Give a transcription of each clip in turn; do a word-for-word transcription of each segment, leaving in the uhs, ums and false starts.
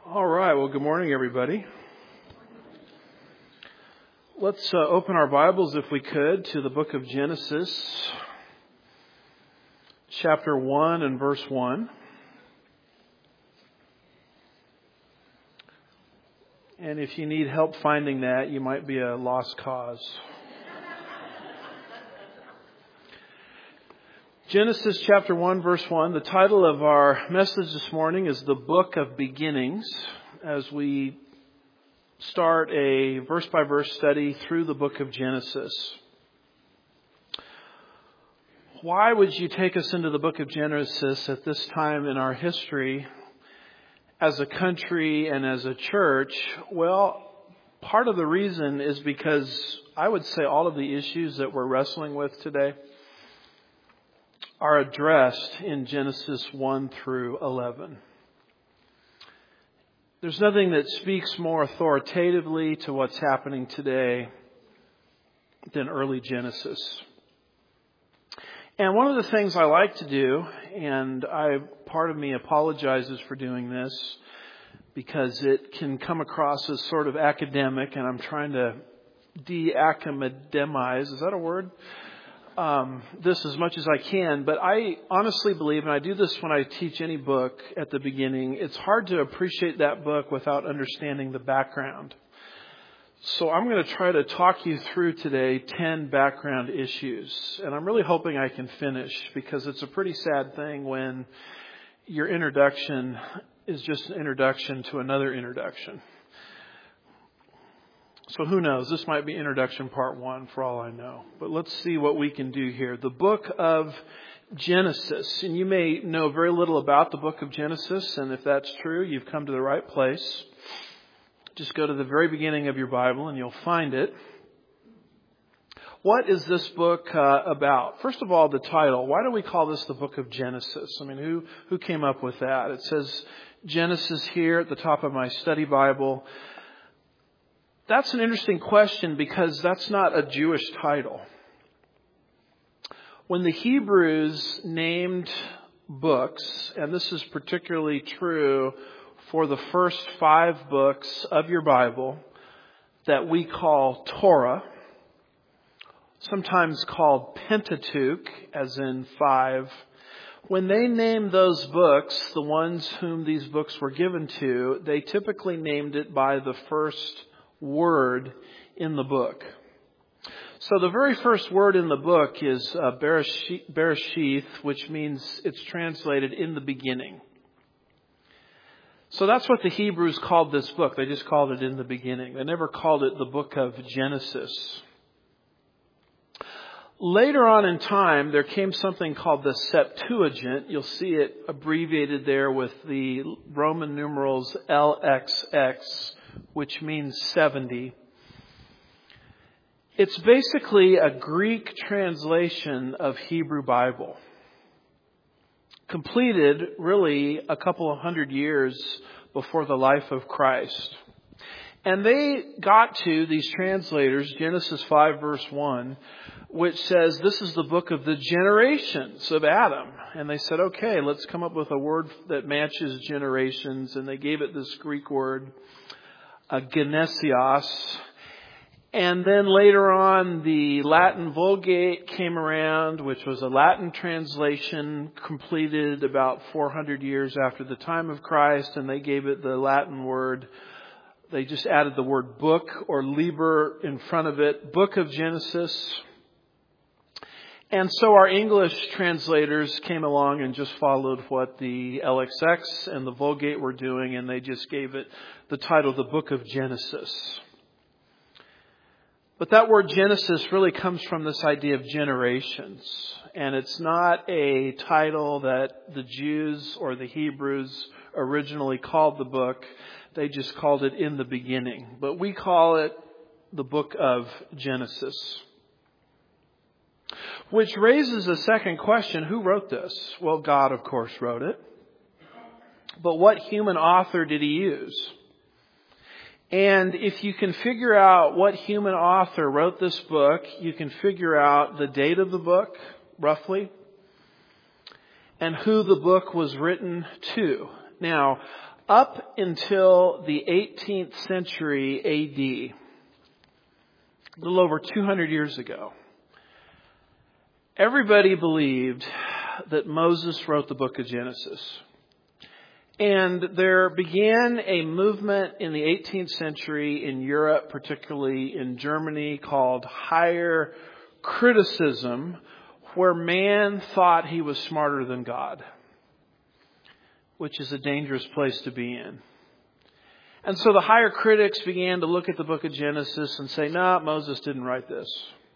All right. Well, good morning, everybody. Let's uh, open our Bibles, if we could, to the book of Genesis, chapter one and verse one. And if you need help finding that, you might be a lost cause. Genesis chapter one, verse one. The title of our message this morning is The Book of Beginnings, as we start a verse-by-verse study through the book of Genesis. Why would you take us into the book of Genesis at this time in our history as a country and as a church? Well, part of the reason is because I would say all of the issues that we're wrestling with today are addressed in Genesis one through eleven. There's nothing that speaks more authoritatively to what's happening today than early Genesis. And one of the things I like to do, and I part of me apologizes for doing this because it can come across as sort of academic, and I'm trying to de-academize, is that a word? Um, this as much as I can, but I honestly believe, and I do this when I teach any book at the beginning, it's hard to appreciate that book without understanding the background. So I'm going to try to talk you through today ten background issues, and I'm really hoping I can finish, because it's a pretty sad thing when your introduction is just an introduction to another introduction. So who knows? This might be introduction part one for all I know. But let's see what we can do here. The book of Genesis. And you may know very little about the book of Genesis. And if that's true, you've come to the right place. Just go to the very beginning of your Bible and you'll find it. What is this book uh, about? First of all, the title. Why do we call this the book of Genesis? I mean, who, who came up with that? It says Genesis here at the top of my study Bible. That's an interesting question because that's not a Jewish title. When the Hebrews named books, and this is particularly true for the first five books of your Bible that we call Torah, sometimes called Pentateuch, as in five, when they named those books, the ones whom these books were given to, they typically named it by the first word in the book. So the very first word in the book is uh, Bereshith, Bereshith, which means it's translated in the beginning. So that's what the Hebrews called this book. They just called it in the beginning. They never called it the book of Genesis. Later on in time, there came something called the Septuagint. You'll see it abbreviated there with the Roman numerals L X X, which means seventy. It's basically a Greek translation of Hebrew Bible, completed really a couple of hundred years before the life of Christ. And they got to, these translators, Genesis five verse one, which says this is the book of the generations of Adam. And they said, okay, let's come up with a word that matches generations. And they gave it this Greek word, uh, genesios. And then later on, the Latin Vulgate came around, which was a Latin translation completed about four hundred years after the time of Christ. And they gave it the Latin word. They just added the word book or liber in front of it, Book of Genesis. And so our English translators came along and just followed what the L X X and the Vulgate were doing, and they just gave it the title, the Book of Genesis. But that word Genesis really comes from this idea of generations. And it's not a title that the Jews or the Hebrews originally called the book. They just called it in the beginning. But we call it the book of Genesis. Which raises a second question. Who wrote this? Well, God, of course, wrote it. But what human author did he use? And if you can figure out what human author wrote this book, you can figure out the date of the book, roughly, and who the book was written to. Now, up until the eighteenth century A D, a little over two hundred years ago, everybody believed that Moses wrote the book of Genesis. And there began a movement in the eighteenth century in Europe, particularly in Germany, called higher criticism, where man thought he was smarter than God, which is a dangerous place to be in. And so the higher critics began to look at the book of Genesis and say, no, nah, Moses didn't write this.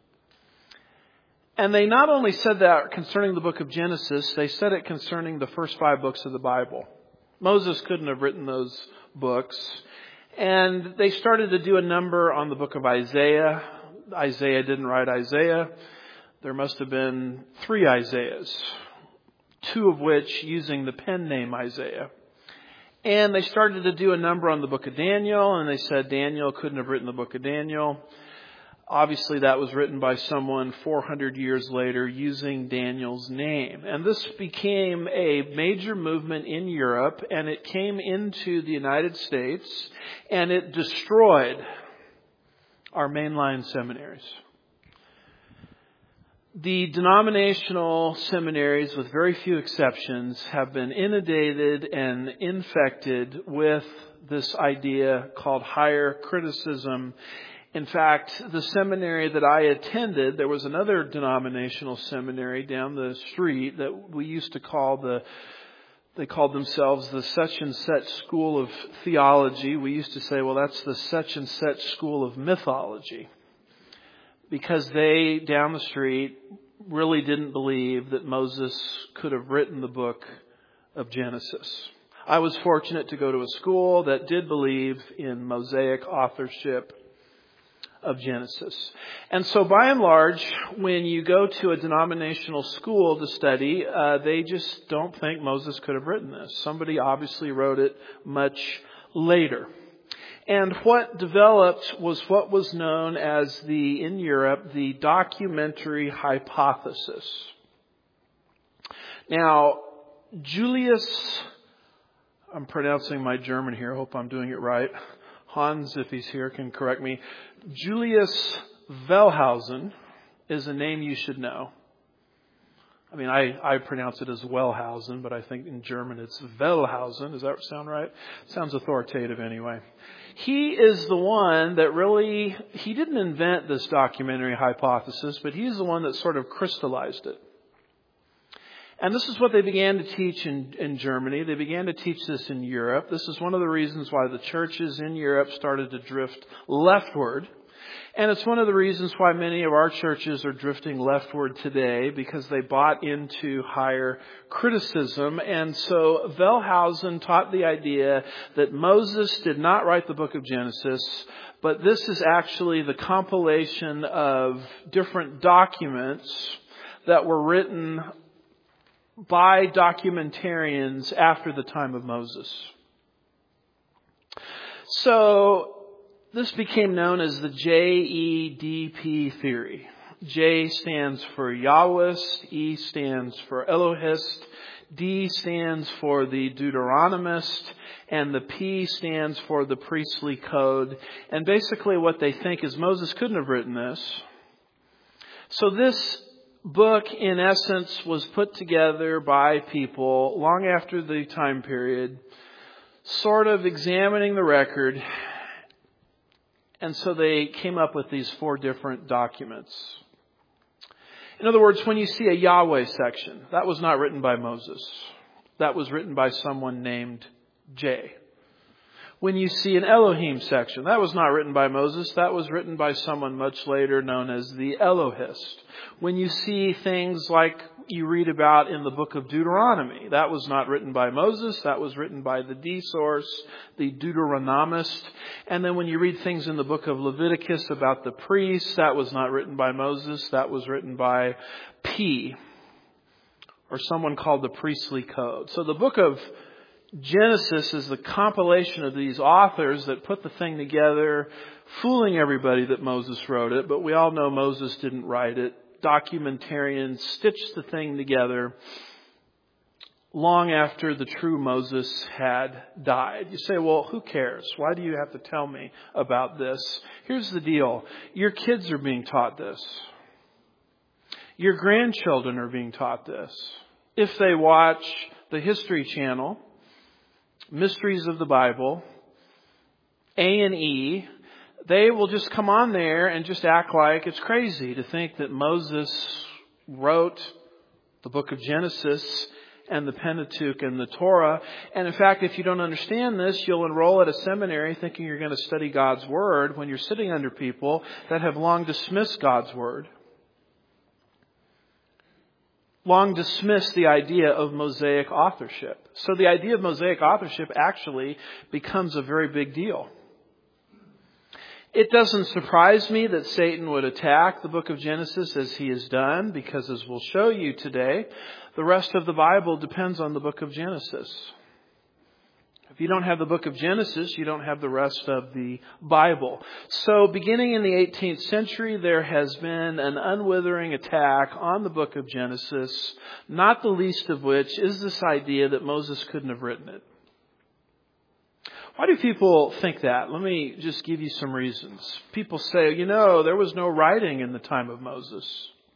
And they not only said that concerning the book of Genesis, they said it concerning the first five books of the Bible. Moses couldn't have written those books. And they started to do a number on the book of Isaiah. Isaiah didn't write Isaiah. There must have been three Isaiahs, two of which using the pen name Isaiah. And they started to do a number on the book of Daniel, and they said Daniel couldn't have written the book of Daniel. Obviously, that was written by someone four hundred years later using Daniel's name. And this became a major movement in Europe, and it came into the United States, and it destroyed our mainline seminaries. The denominational seminaries, with very few exceptions, have been inundated and infected with this idea called higher criticism. In fact, the seminary that I attended, there was another denominational seminary down the street that we used to call the, they called themselves the such and such school of theology. We used to say, well, that's the such and such school of mythology. Because they, down the street, really didn't believe that Moses could have written the book of Genesis. I was fortunate to go to a school that did believe in Mosaic authorship of Genesis. And so by and large, when you go to a denominational school to study, uh, they just don't think Moses could have written this. Somebody obviously wrote it much later. And what developed was what was known as the, in Europe, the documentary hypothesis. Now, Julius, I'm pronouncing my German here, I hope I'm doing it right. Hans, if he's here, can correct me. Julius Wellhausen is a name you should know. I mean, I, I pronounce it as Wellhausen, but I think in German it's Wellhausen. Does that sound right? Sounds authoritative anyway. He is the one that really, he didn't invent this documentary hypothesis, but he's the one that sort of crystallized it. And this is what they began to teach in, in Germany. They began to teach this in Europe. This is one of the reasons why the churches in Europe started to drift leftward. And it's one of the reasons why many of our churches are drifting leftward today, because they bought into higher criticism. And so Wellhausen taught the idea that Moses did not write the book of Genesis, but this is actually the compilation of different documents that were written by documentarians after the time of Moses. So this became known as the J E D P theory. J stands for Yahwist, E stands for Elohist, D stands for the Deuteronomist, and the P stands for the priestly code. And basically what they think is Moses couldn't have written this. So this book, in essence, was put together by people long after the time period, sort of examining the record. And so they came up with these four different documents. In other words, when you see a Yahweh section, that was not written by Moses. That was written by someone named J. When you see an Elohim section, that was not written by Moses. That was written by someone much later known as the Elohist. When you see things like you read about in the book of Deuteronomy, that was not written by Moses. That was written by the D source, the Deuteronomist. And then when you read things in the book of Leviticus about the priests, that was not written by Moses. That was written by P, or someone called the priestly code. So the book of Genesis is the compilation of these authors that put the thing together, fooling everybody that Moses wrote it, but we all know Moses didn't write it. Documentarians stitched the thing together. long after the true Moses had died. You say, well, who cares? Why do you have to tell me about this? Here's the deal. Your kids are being taught this. Your grandchildren are being taught this. If they watch the History Channel, Mysteries of the Bible, A and E, they will just come on there and just act like it's crazy to think that Moses wrote the book of Genesis and the Pentateuch and the Torah. And in fact, if you don't understand this, you'll enroll at a seminary thinking you're going to study God's Word when you're sitting under people that have long dismissed God's Word. Long dismissed the idea of Mosaic authorship. So the idea of Mosaic authorship actually becomes a very big deal. It doesn't surprise me that Satan would attack the book of Genesis as he has done, because as we'll show you today, the rest of the Bible depends on the book of Genesis. If you don't have the book of Genesis, you don't have the rest of the Bible. So beginning in the eighteenth century, there has been an unwithering attack on the book of Genesis, not the least of which is this idea that Moses couldn't have written it. Why do people think that? Let me just give you some reasons. People say, you know, there was no writing in the time of Moses.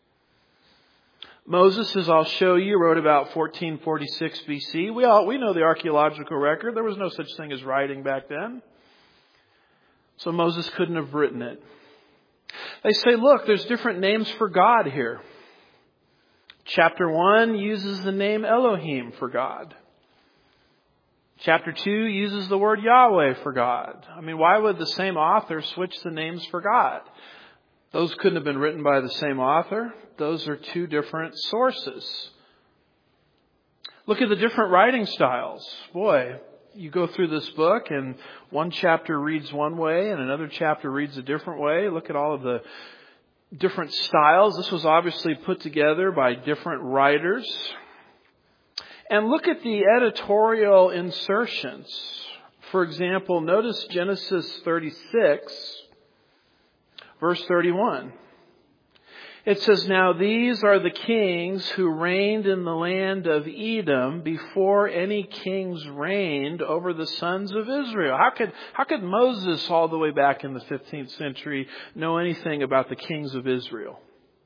Moses, as I'll show you, wrote about fourteen forty-six B C. We all we know the archaeological record. There was no such thing as writing back then. So Moses couldn't have written it. They say, look, there's different names for God here. Chapter one uses the name Elohim for God. Chapter two uses the word Yahweh for God. I mean, why would the same author switch the names for God? Those couldn't have been written by the same author. Those are two different sources. Look at the different writing styles. Boy, you go through this book and one chapter reads one way and another chapter reads a different way. Look at all of the different styles. This was obviously put together by different writers. And look at the editorial insertions. For example, notice Genesis thirty-six, verse thirty-one. It says, now these are the kings who reigned in the land of Edom before any kings reigned over the sons of Israel. How could, how could Moses all the way back in the fifteenth century know anything about the kings of Israel?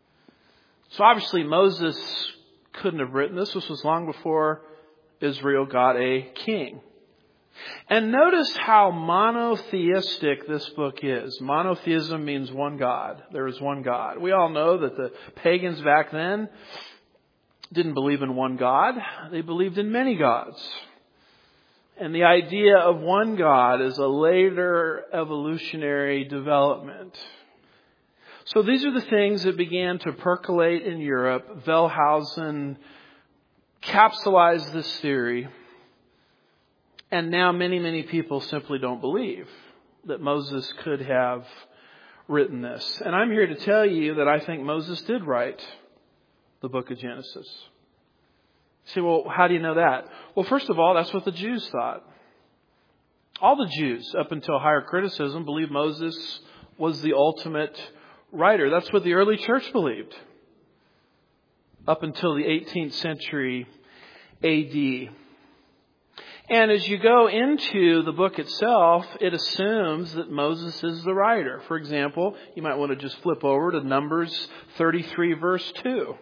So obviously Moses couldn't have written this. This was long before Israel got a king. And notice how monotheistic this book is. Monotheism means one God. There is one God. We all know that the pagans back then didn't believe in one God. They believed in many gods. And the idea of one God is a later evolutionary development. So these are the things that began to percolate in Europe. Wellhausen capsulized this theory. And now many, many people simply don't believe that Moses could have written this. And I'm here to tell you that I think Moses did write the book of Genesis. You say, well, how do you know that? Well, first of all, that's what the Jews thought. All the Jews, up until higher criticism, believed Moses was the ultimate writer. That's what the early church believed. Up until the eighteenth century A D. And as you go into the book itself, it assumes that Moses is the writer. For example, you might want to just flip over to Numbers thirty-three, verse two.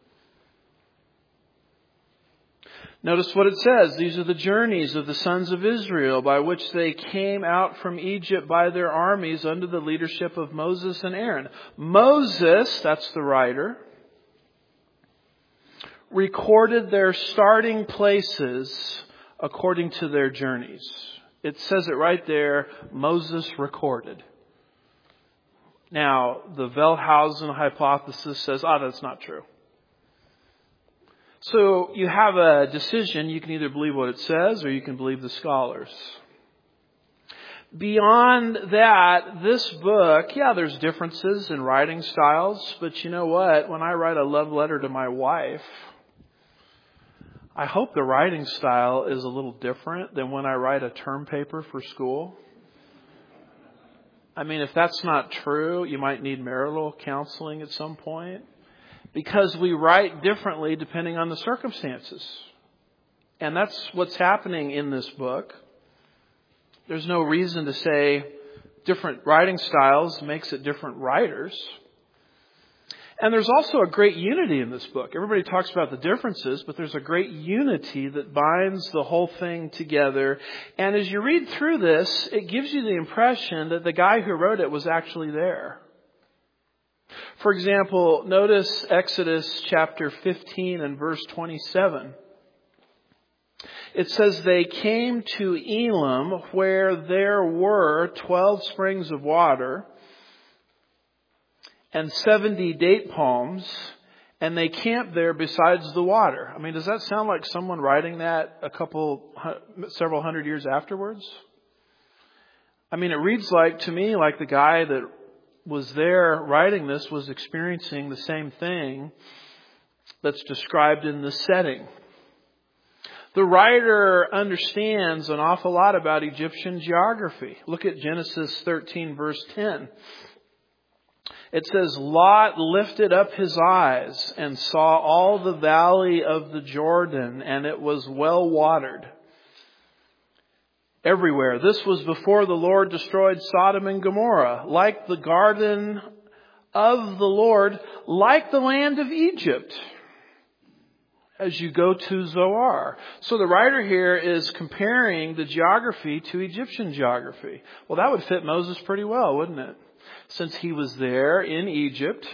Notice what it says. These are the journeys of the sons of Israel by which they came out from Egypt by their armies under the leadership of Moses and Aaron. Moses, that's the writer, recorded their starting places according to their journeys. It says it right there, Moses recorded. Now, the Wellhausen hypothesis says, ah, oh, that's not true. So you have a decision. You can either believe what it says or you can believe the scholars. Beyond that, this book, yeah, there's differences in writing styles. But you know what? When I write a love letter to my wife, I hope the writing style is a little different than when I write a term paper for school. I mean, if that's not true, you might need marital counseling at some point. Because we write differently depending on the circumstances. And that's what's happening in this book. There's no reason to say different writing styles makes it different writers. And there's also a great unity in this book. Everybody talks about the differences, but there's a great unity that binds the whole thing together. And as you read through this, it gives you the impression that the guy who wrote it was actually there. For example, notice Exodus chapter fifteen and verse twenty-seven. It says, they came to Elim where there were twelve springs of water and seventy date palms, and they camped there besides the water. I mean, does that sound like someone writing that a couple, several hundred years afterwards? I mean, it reads like, to me, like the guy that was there writing this was experiencing the same thing that's described in this setting. The writer understands an awful lot about Egyptian geography. Look at Genesis thirteen, verse ten. It says, Lot lifted up his eyes and saw all the valley of the Jordan, and it was well watered everywhere. This was before the Lord destroyed Sodom and Gomorrah, like the garden of the Lord, like the land of Egypt, as you go to Zoar. So the writer here is comparing the geography to Egyptian geography. Well, that would fit Moses pretty well, wouldn't it? Since he was there in Egypt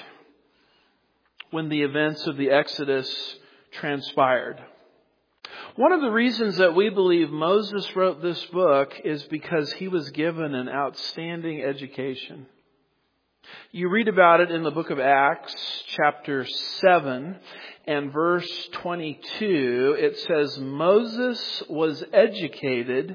when the events of the Exodus transpired. One of the reasons that we believe Moses wrote this book is because he was given an outstanding education. You read about it in the book of Acts, chapter seven, and verse twenty-two. It says, Moses was educated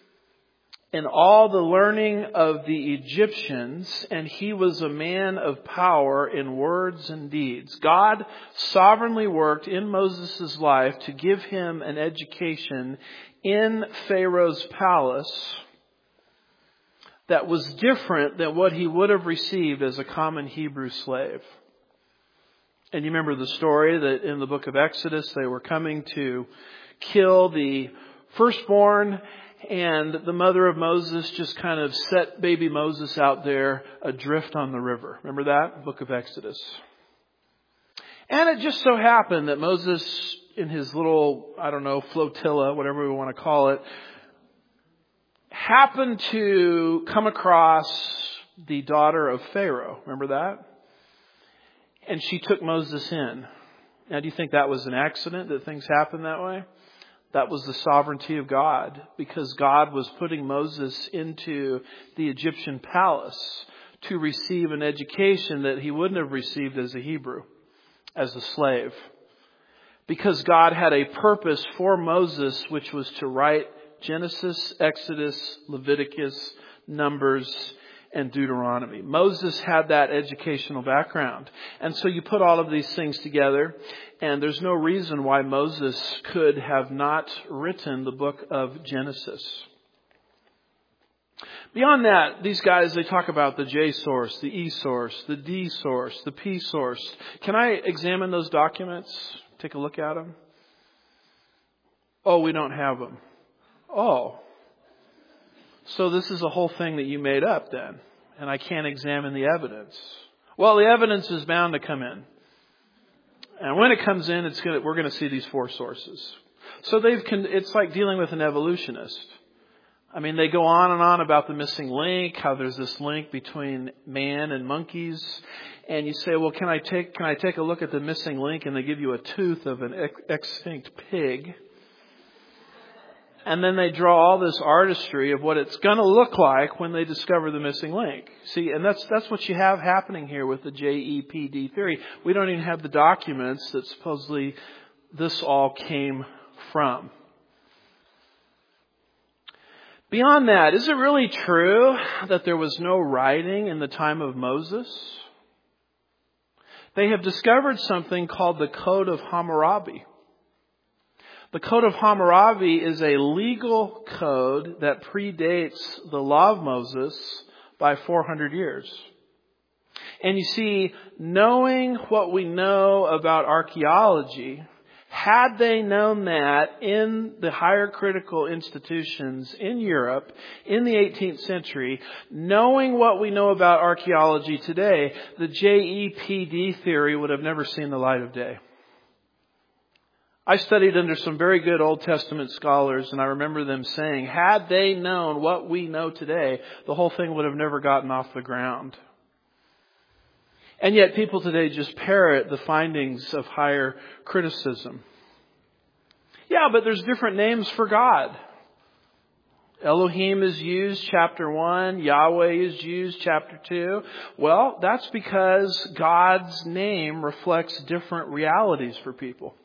in all the learning of the Egyptians, and he was a man of power in words and deeds. God sovereignly worked in Moses' life to give him an education in Pharaoh's palace that was different than what he would have received as a common Hebrew slave. And you remember the story that in the book of Exodus, they were coming to kill the firstborn, and the mother of Moses just kind of set baby Moses out there adrift on the river. Remember that? Book of Exodus. And it just so happened that Moses, in his little, I don't know, flotilla, whatever we want to call it, happened to come across the daughter of Pharaoh. Remember that? And she took Moses in. Now, do you think that was an accident that things happened that way? That was the sovereignty of God, because God was putting Moses into the Egyptian palace to receive an education that he wouldn't have received as a Hebrew, as a slave. Because God had a purpose for Moses, which was to write Genesis, Exodus, Leviticus, Numbers, and Deuteronomy. Moses had that educational background. And so you put all of these things together, and there's no reason why Moses could have not written the book of Genesis. Beyond that, these guys, they talk about the J source, the E source, the D source, the P source. Can I examine those documents? Take a look at them? Oh, we don't have them. Oh. So this is a whole thing that you made up then, and I can't examine the evidence. Well, the evidence is bound to come in. And when it comes in, it's gonna, we're going to see these four sources. So they've, it's like dealing with an evolutionist. I mean, they go on and on about the missing link, how there's this link between man and monkeys. And you say, well, can I take, can I take a look at the missing link? And they give you a tooth of an ex- extinct pig. And then they draw all this artistry of what it's going to look like when they discover the missing link. See, and that's that's what you have happening here with the J E P D theory. We don't even have the documents that supposedly this all came from. Beyond that, is it really true that there was no writing in the time of Moses? They have discovered something called the Code of Hammurabi. The Code of Hammurabi is a legal code that predates the law of Moses by four hundred years. And you see, knowing what we know about archaeology Had they known that in the higher critical institutions in Europe in the eighteenth century, knowing what we know about archaeology today, the J E P D theory would have never seen the light of day. I studied under some very good Old Testament scholars, and I remember them saying, had they known what we know today, the whole thing would have never gotten off the ground. And yet people today just parrot the findings of higher criticism. Yeah, but there's different names for God. Elohim is used, chapter one. Yahweh is used, chapter two. Well, that's because God's name reflects different realities for people.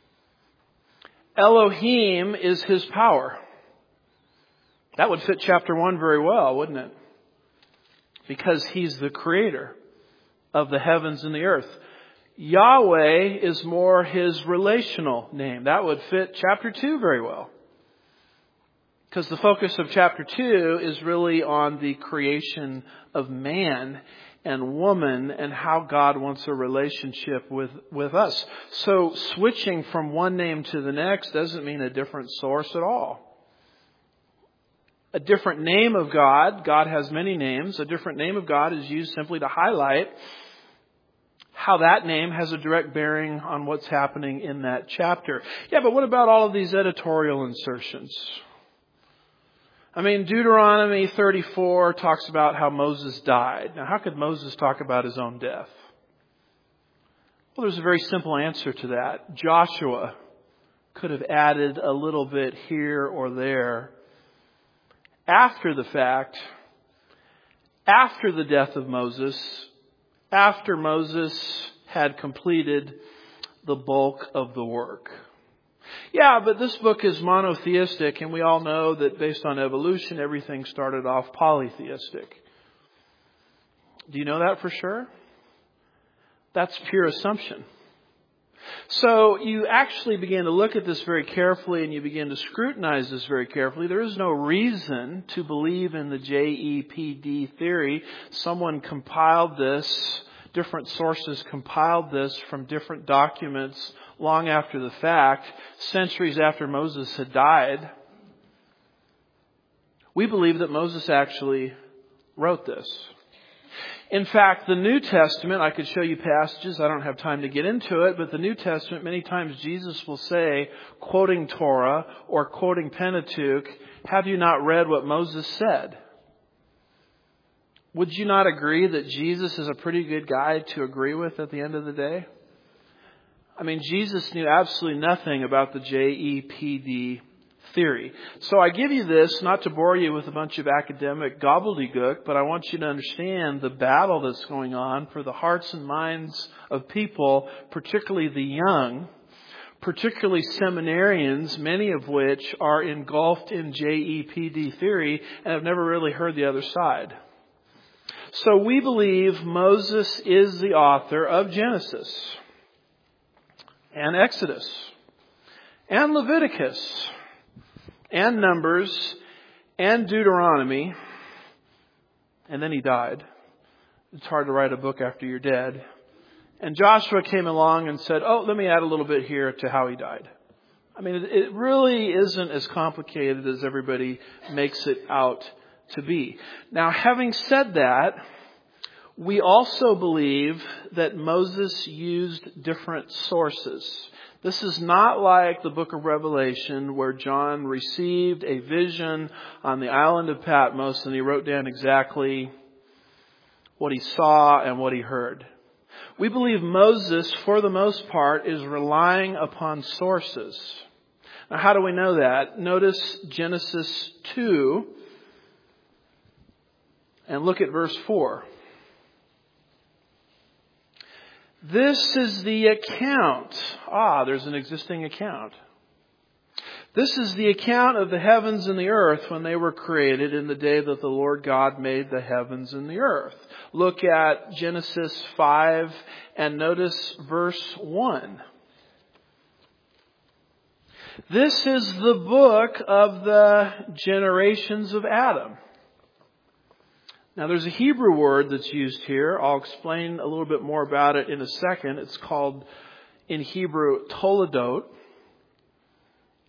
Elohim is His power. That would fit chapter one very well, wouldn't it? Because He's the creator of the heavens and the earth. Yahweh is more His relational name. That would fit chapter two very well. Because the focus of chapter two is really on the creation of man and woman and how God wants a relationship with, with us. So switching from one name to the next doesn't mean a different source at all. A different name of God, God has many names, a different name of God is used simply to highlight how that name has a direct bearing on what's happening in that chapter. Yeah, but what about all of these editorial insertions? I mean, Deuteronomy thirty-four talks about how Moses died. Now, how could Moses talk about his own death? Well, there's a very simple answer to that. Joshua could have added a little bit here or there after the fact, after the death of Moses, after Moses had completed the bulk of the work. Yeah, but this book is monotheistic, and we all know that based on evolution, everything started off polytheistic. Do you know that for sure? That's pure assumption. So you actually begin to look at this very carefully and you begin to scrutinize this very carefully. There is no reason to believe in the J E P D theory. Someone compiled this, different sources compiled this from different documents long after the fact, centuries after Moses had died. We believe that Moses actually wrote this. In fact, the New Testament, I could show you passages, I don't have time to get into it, but the New Testament, many times Jesus will say, quoting Torah or quoting Pentateuch, have you not read what Moses said? Would you not agree that Jesus is a pretty good guy to agree with at the end of the day? I mean, Jesus knew absolutely nothing about the J E P D theory. So I give you this not to bore you with a bunch of academic gobbledygook, but I want you to understand the battle that's going on for the hearts and minds of people, particularly the young, particularly seminarians, many of which are engulfed in J E P D theory and have never really heard the other side. So we believe Moses is the author of Genesis and Exodus and Leviticus and Numbers and Deuteronomy. And then he died. It's hard to write a book after you're dead. And Joshua came along and said, oh, let me add a little bit here to how he died. I mean, it really isn't as complicated as everybody makes it out to be. Now, having said that, we also believe that Moses used different sources. This is not like the book of Revelation where John received a vision on the island of Patmos and he wrote down exactly what he saw and what he heard. We believe Moses, for the most part, is relying upon sources. Now, how do we know that? Notice Genesis two and look at verse four. This is the account. Ah, there's an existing account. This is the account of the heavens and the earth when they were created in the day that the Lord God made the heavens and the earth. Look at Genesis five and notice verse one. This is the book of the generations of Adam. Now, there's a Hebrew word that's used here. I'll explain a little bit more about it in a second. It's called, in Hebrew, toledot.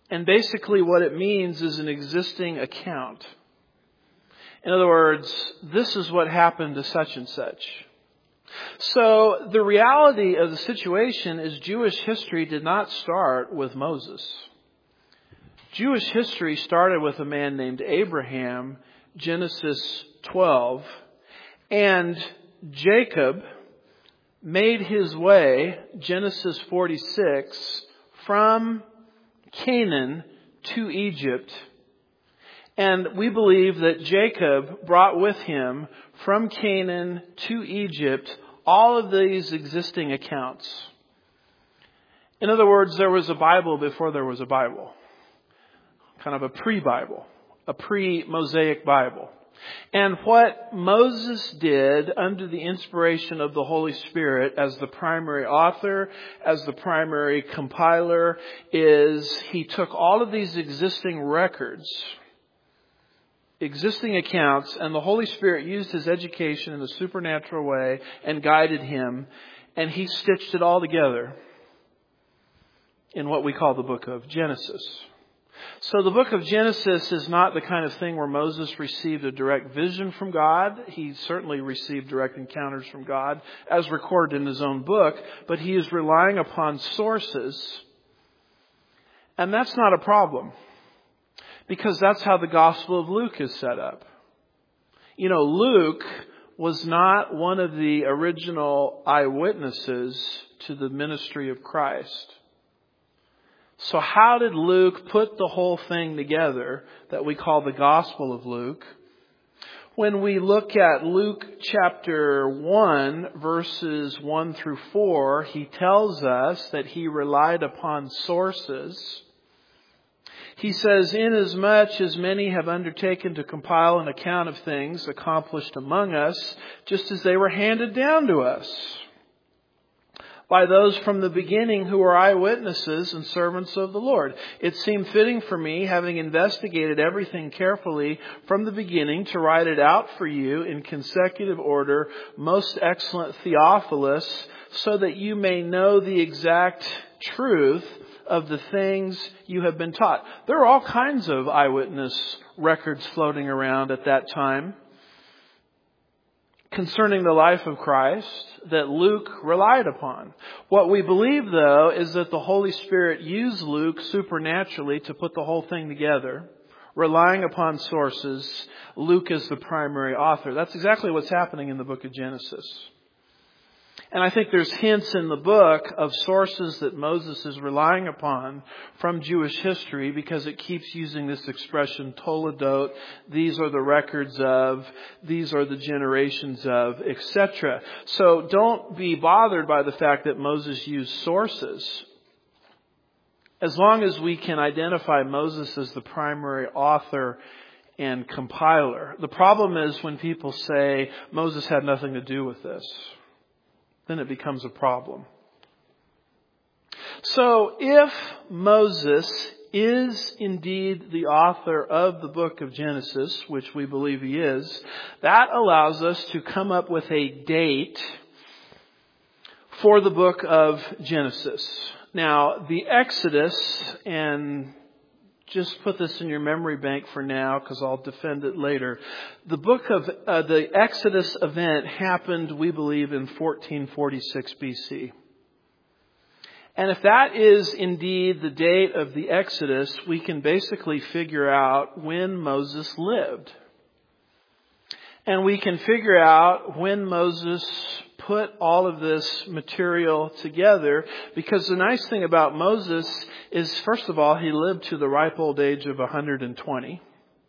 And basically what it means is an existing account. In other words, this is what happened to such and such. So the reality of the situation is Jewish history did not start with Moses. Jewish history started with a man named Abraham, Genesis twelve, and Jacob made his way, Genesis forty-six, from Canaan to Egypt. And we believe that Jacob brought with him from Canaan to Egypt all of these existing accounts. In other words, there was a Bible before there was a Bible. Kind of a pre-Bible, a pre-Mosaic Bible. And what Moses did under the inspiration of the Holy Spirit as the primary author, as the primary compiler, is he took all of these existing records, existing accounts, and the Holy Spirit used his education in a supernatural way and guided him, and he stitched it all together in what we call the book of Genesis. So the book of Genesis is not the kind of thing where Moses received a direct vision from God. He certainly received direct encounters from God as recorded in his own book, but he is relying upon sources. And that's not a problem, because that's how the Gospel of Luke is set up. You know, Luke was not one of the original eyewitnesses to the ministry of Christ. So how did Luke put the whole thing together that we call the Gospel of Luke? When we look at Luke chapter one, verses one through four, he tells us that he relied upon sources. He says, "Inasmuch as many have undertaken to compile an account of things accomplished among us, just as they were handed down to us by those from the beginning who were eyewitnesses and servants of the Lord. It seemed fitting for me, having investigated everything carefully from the beginning, to write it out for you in consecutive order, most excellent Theophilus, so that you may know the exact truth of the things you have been taught." There are all kinds of eyewitness records floating around at that time concerning the life of Christ that Luke relied upon. What we believe, though, is that the Holy Spirit used Luke supernaturally to put the whole thing together, relying upon sources. Luke is the primary author. That's exactly what's happening in the book of Genesis. And I think there's hints in the book of sources that Moses is relying upon from Jewish history, because it keeps using this expression, toledot, these are the records of, these are the generations of, et cetera. So don't be bothered by the fact that Moses used sources. As long as we can identify Moses as the primary author and compiler. The problem is when people say Moses had nothing to do with this. Then it becomes a problem. So if Moses is indeed the author of the book of Genesis, which we believe he is, that allows us to come up with a date for the book of Genesis. Now, the Exodus, and just put this in your memory bank for now because I'll defend it later. The book of uh, the Exodus event happened, we believe, in fourteen forty-six B C. And if that is indeed the date of the Exodus, we can basically figure out when Moses lived. And we can figure out when Moses put all of this material together, because the nice thing about Moses is, first of all, he lived to the ripe old age of one hundred twenty.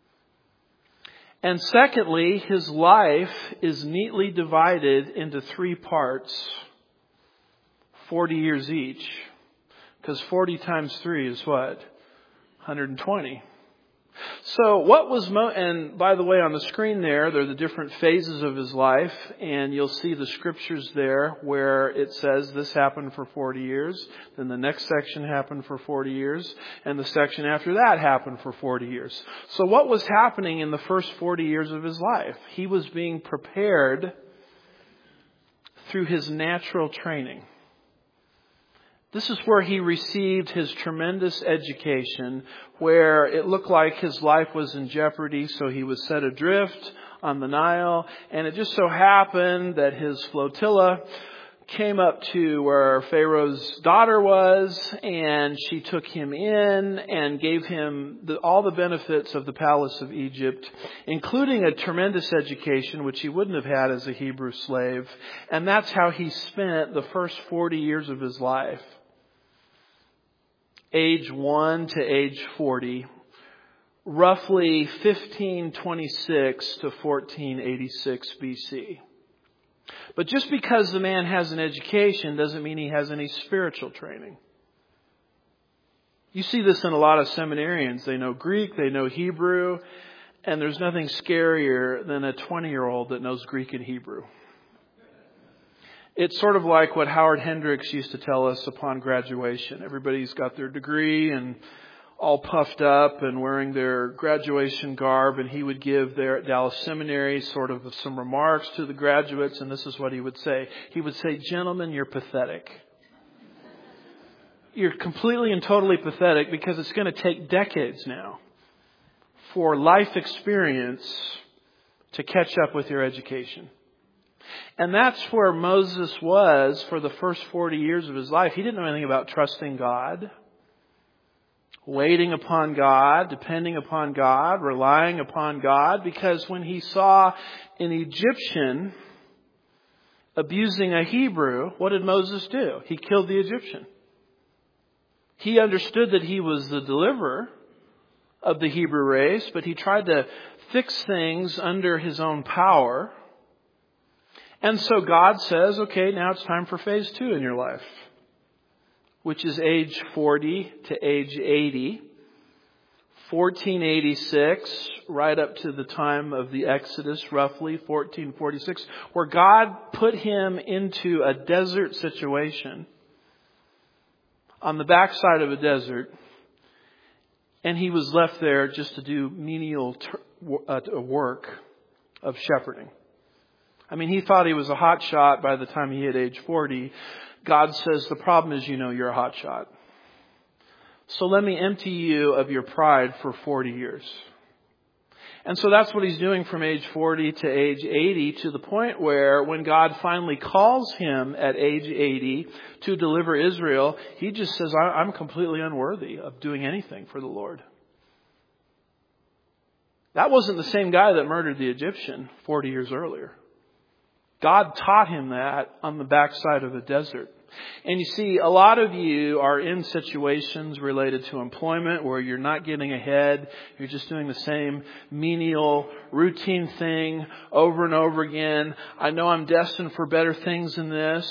And secondly, his life is neatly divided into three parts, forty years each. Because forty times three is what? one hundred twenty. So what was Mo, and by the way, on the screen there, there are the different phases of his life, and you'll see the scriptures there where it says this happened for forty years, then the next section happened for forty years, and the section after that happened for forty years. So what was happening in the first forty years of his life? He was being prepared through his natural training. This is where he received his tremendous education, where it looked like his life was in jeopardy, so he was set adrift on the Nile. And it just so happened that his flotilla came up to where Pharaoh's daughter was, and she took him in and gave him the, all the benefits of the palace of Egypt, including a tremendous education, which he wouldn't have had as a Hebrew slave. And that's how he spent the first forty years of his life. Age one to age forty. Roughly fifteen twenty-six to fourteen eighty-six B C. But just because the man has an education doesn't mean he has any spiritual training. You see this in a lot of seminarians. They know Greek, they know Hebrew, and there's nothing scarier than a twenty-year-old that knows Greek and Hebrew. It's sort of like what Howard Hendricks used to tell us upon graduation. Everybody's got their degree and all puffed up and wearing their graduation garb, and he would give there at Dallas Seminary sort of some remarks to the graduates, and this is what he would say. He would say, "Gentlemen, you're pathetic. You're completely and totally pathetic because it's going to take decades now for life experience to catch up with your education." And that's where Moses was for the first forty years of his life. He didn't know anything about trusting God, waiting upon God, depending upon God, relying upon God, because when he saw an Egyptian abusing a Hebrew, what did Moses do? He killed the Egyptian. He understood that he was the deliverer of the Hebrew race, but he tried to fix things under his own power. And so God says, okay, now it's time for phase two in your life, which is age forty to age eighty, fourteen eighty-six, right up to the time of the Exodus, roughly fourteen forty-six, where God put him into a desert situation on the backside of a desert, and he was left there just to do menial work of shepherding. I mean, he thought he was a hot shot by the time he hit age forty. God says, the problem is, you know, you're a hot shot. So let me empty you of your pride for forty years. And so that's what he's doing from age forty to age eighty, to the point where when God finally calls him at age eighty to deliver Israel, he just says, I'm completely unworthy of doing anything for the Lord. That wasn't the same guy that murdered the Egyptian forty years earlier. God taught him that on the backside of a desert. And you see, a lot of you are in situations related to employment where you're not getting ahead. You're just doing the same menial, routine thing over and over again. I know I'm destined for better things than this.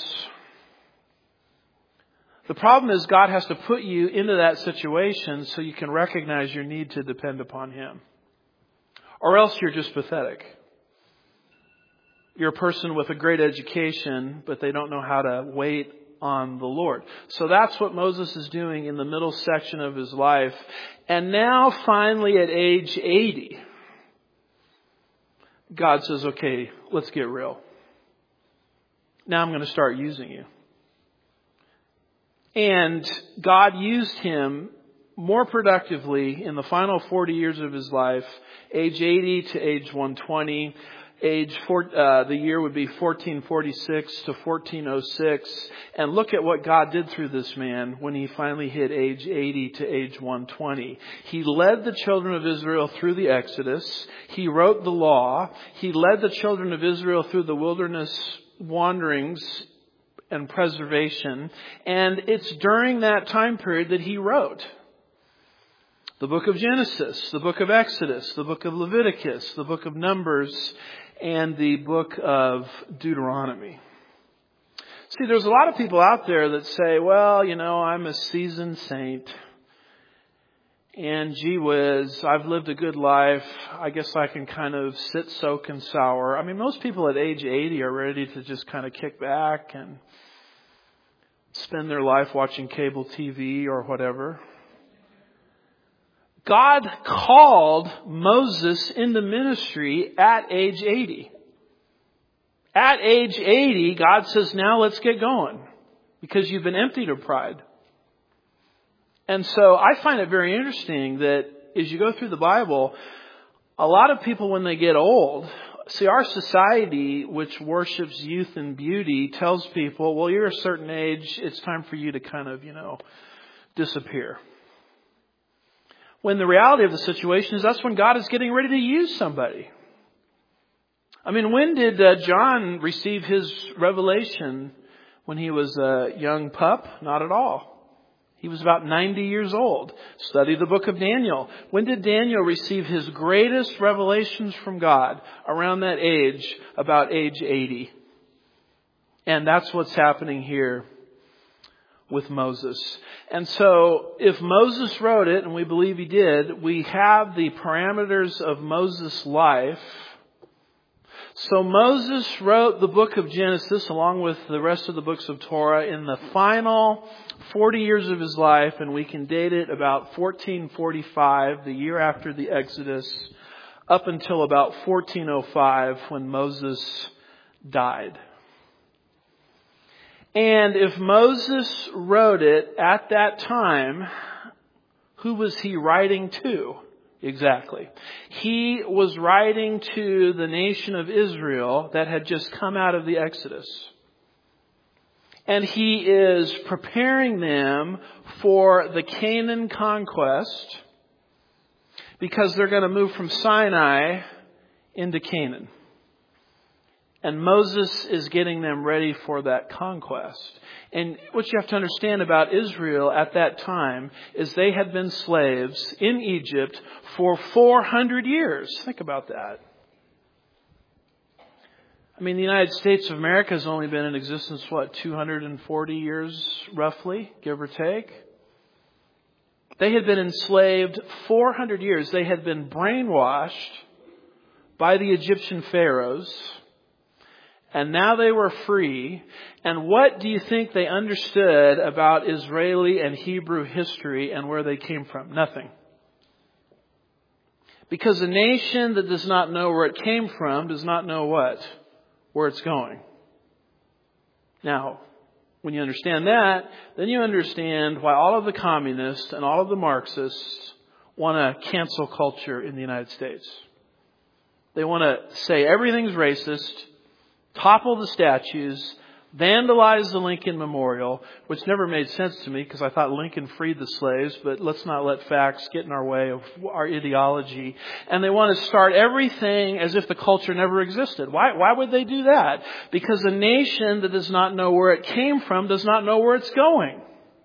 The problem is God has to put you into that situation so you can recognize your need to depend upon Him. Or else you're just pathetic. You're a person with a great education, but they don't know how to wait on the Lord. So that's what Moses is doing in the middle section of his life. And now finally at age eighty, God says, okay, let's get real. Now I'm going to start using you. And God used him more productively in the final forty years of his life, age eighty to age one twenty. Age four, uh, the year would be fourteen forty-six to fourteen oh six. And look at what God did through this man when he finally hit age eighty to age one twenty. He led the children of Israel through the Exodus. He wrote the law. He led the children of Israel through the wilderness wanderings and preservation. And it's during that time period that he wrote the book of Genesis, the book of Exodus, the book of Leviticus, the book of Numbers, and the book of Deuteronomy. See, there's a lot of people out there that say, well, you know, I'm a seasoned saint. And gee whiz, I've lived a good life. I guess I can kind of sit, soak, and sour. I mean, most people at age eighty are ready to just kind of kick back and spend their life watching cable T V or whatever. God called Moses into ministry at age eighty. At age eighty, God says, now let's get going. Because you've been emptied of pride. And so I find it very interesting that as you go through the Bible, a lot of people when they get old, see our society, which worships youth and beauty, tells people, well, you're a certain age, it's time for you to kind of, you know, disappear. When the reality of the situation is that's when God is getting ready to use somebody. I mean, when did uh, John receive his revelation? When he was a young pup? Not at all. He was about ninety years old. Study the book of Daniel. When did Daniel receive his greatest revelations from God? Around that age, about age eighty. And that's what's happening here with Moses. And so if Moses wrote it, and we believe he did, we have the parameters of Moses' life. So Moses wrote the book of Genesis along with the rest of the books of Torah in the final forty years of his life, and we can date it about fourteen forty-five, the year after the Exodus, up until about fourteen oh five when Moses died. And if Moses wrote it at that time, who was he writing to? Exactly. He was writing to the nation of Israel that had just come out of the Exodus. And he is preparing them for the Canaan conquest because they're going to move from Sinai into Canaan. And Moses is getting them ready for that conquest. And what you have to understand about Israel at that time is they had been slaves in Egypt for four hundred years. Think about that. I mean, the United States of America has only been in existence, what, two hundred forty years roughly, give or take? They had been enslaved four hundred years. They had been brainwashed by the Egyptian pharaohs. And now they were free. And what do you think they understood about Israeli and Hebrew history and where they came from? Nothing. Because a nation that does not know where it came from does not know what? Where it's going. Now, when you understand that, then you understand why all of the communists and all of the Marxists want to cancel culture in the United States. They want to say everything's racist, topple the statues, vandalize the Lincoln Memorial, which never made sense to me because I thought Lincoln freed the slaves, but let's not let facts get in our way of our ideology. And they want to start everything as if the culture never existed. Why, why would they do that? Because a nation that does not know where it came from does not know where it's going.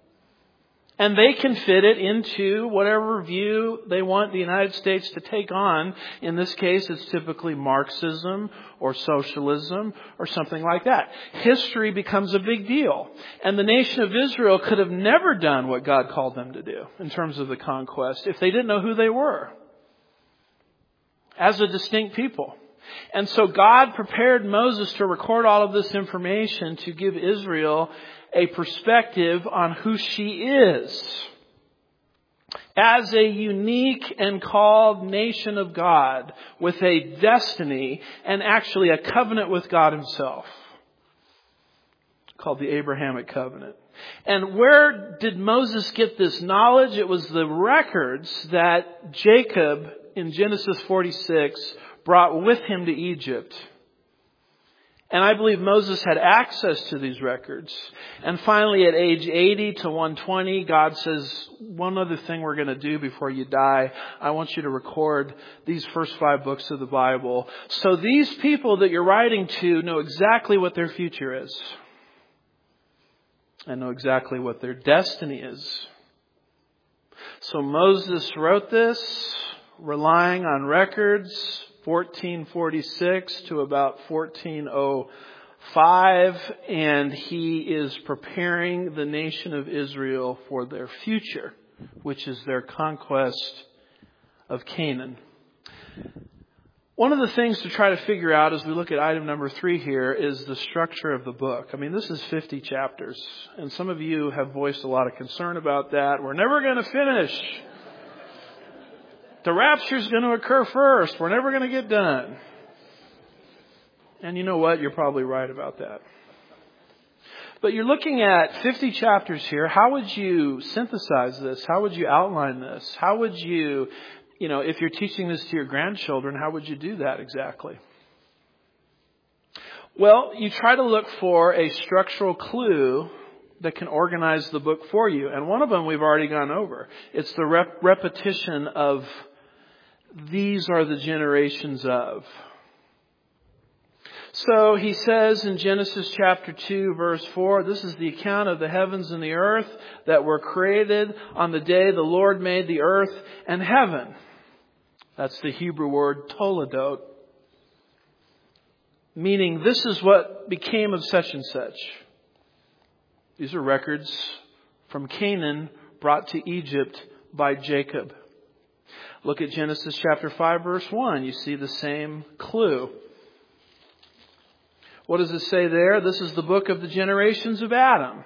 And they can fit it into whatever view they want the United States to take on. In this case, it's typically Marxism or socialism or something like that. History becomes a big deal. And the nation of Israel could have never done what God called them to do in terms of the conquest if they didn't know who they were as a distinct people. And so God prepared Moses to record all of this information to give Israel a perspective on who she is as a unique and called nation of God with a destiny and actually a covenant with God himself called the Abrahamic covenant. And where did Moses get this knowledge? It was the records that Jacob in Genesis forty-six brought with him to Egypt. And I believe Moses had access to these records. And finally, at age eighty to one hundred twenty, God says, one other thing we're going to do before you die. I want you to record these first five books of the Bible. So these people that you're writing to know exactly what their future is. And know exactly what their destiny is. So Moses wrote this, relying on records, fourteen forty-six to about fourteen oh five, and he is preparing the nation of Israel for their future, which is their conquest of Canaan. One of the things to try to figure out as we look at item number three here is the structure of the book. I mean, this is fifty chapters, and some of you have voiced a lot of concern about that. We're never going to finish. The rapture is going to occur first. We're never going to get done. And you know what? You're probably right about that. But you're looking at fifty chapters here. How would you synthesize this? How would you outline this? How would you, you know, if you're teaching this to your grandchildren, how would you do that exactly? Well, you try to look for a structural clue that can organize the book for you. And one of them we've already gone over. It's the rep- repetition of these are the generations of. So he says in Genesis chapter two, verse four, this is the account of the heavens and the earth that were created on the day the Lord made the earth and heaven. That's the Hebrew word toledot, meaning this is what became of such and such. These are records from Canaan brought to Egypt by Jacob. Look at Genesis chapter five, verse one. You see the same clue. What does it say there? This is the book of the generations of Adam.